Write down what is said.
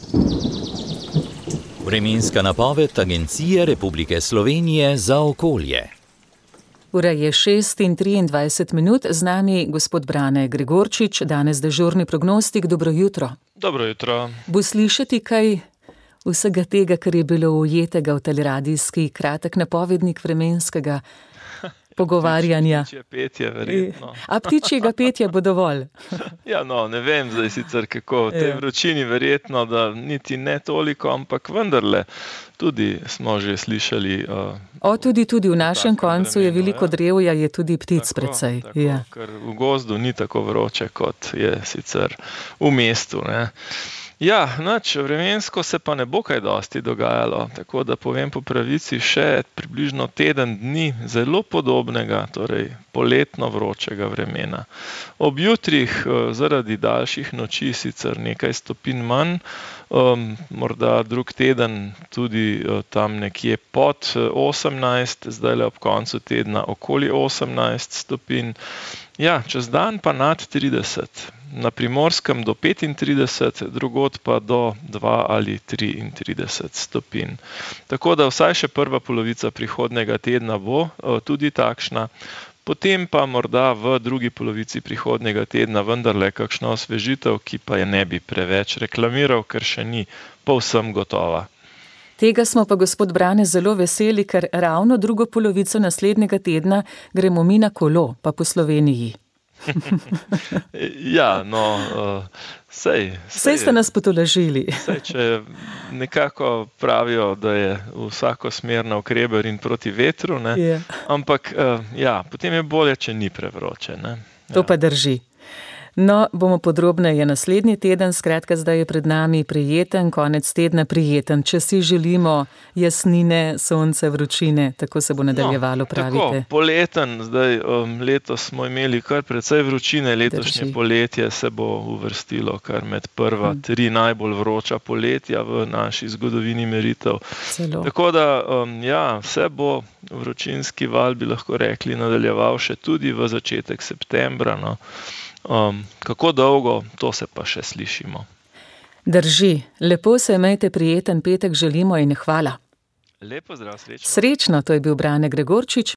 Vremenska napoved Agencije Republike Slovenije za okolje. Ura je 6:23, z nami gospod Brane Gregorčič, danes dežurni prognostik. Dobro jutro. Dobro jutro. Bo slišati kaj vsega tega, kar je bilo ujetega v teleradijski kratek napovednik vremenskega pogovarjanja? Ptičje petje, verjetno. A ptičjega petja bo dovolj? Ja, ne vem zdaj sicer kako. V tej vročini verjetno, da niti ne toliko, ampak vendarle tudi smo že slišali. Tudi v našem koncu je veliko drevja, je tudi ptic precej. Ja. Ker v gozdu ni tako vroče, kot je sicer v mestu, ne. Ja, vremensko se pa ne bo kaj dosti dogajalo, tako da povem po pravici še približno teden dni zelo podobnega, torej poletno vročega vremena. Ob jutrih zaradi daljših noči sicer nekaj stopinj manj, morda drug teden tudi tam nekje pod 18, zdajle ob koncu tedna okoli 18 stopinj. Ja, čez dan pa nad 30. Na Primorskem do 35, drugod pa do 2 ali 33 stopinj. Tako da vsaj še prva polovica prihodnjega tedna bo tudi takšna, potem pa morda v drugi polovici prihodnjega tedna vendarle kakšna osvežitev, ki pa je ne bi preveč reklamiral, ker še ni povsem gotova. Tega smo pa, gospod Brane, zelo veseli, ker ravno drugo polovico naslednjega tedna gremo mi na kolo, pa po Sloveniji. Ja, sej ste nas potolažili. Sej, če nekako pravijo, da je vsako smer navkreber in proti vetru, ne? Je. Ampak potem je bolje, če ni prevroče, ne? To pa drži. Bomo podrobneje naslednji teden, skratka zdaj je pred nami prijeten, konec tedna prijeten. Če si želimo jasnine, sonce, vročine, tako se bo nadaljevalo, pravite. Tako, poleten, zdaj letos smo imeli kar precej vročine, letošnje poletje se bo uvrstilo kar med prva 3 najbolj vroča poletja v naši zgodovini meritev. Celo. Tako da, se bo vročinski val, bi lahko rekli, nadaljeval še tudi v začetek septembra, Kako dolgo, to se pa še slišimo. Drži. Lepo se imejte, prijeten petek želimo in hvala. Lep pozdrav, srečno. Srečno, to je bil Brane Gregorčič.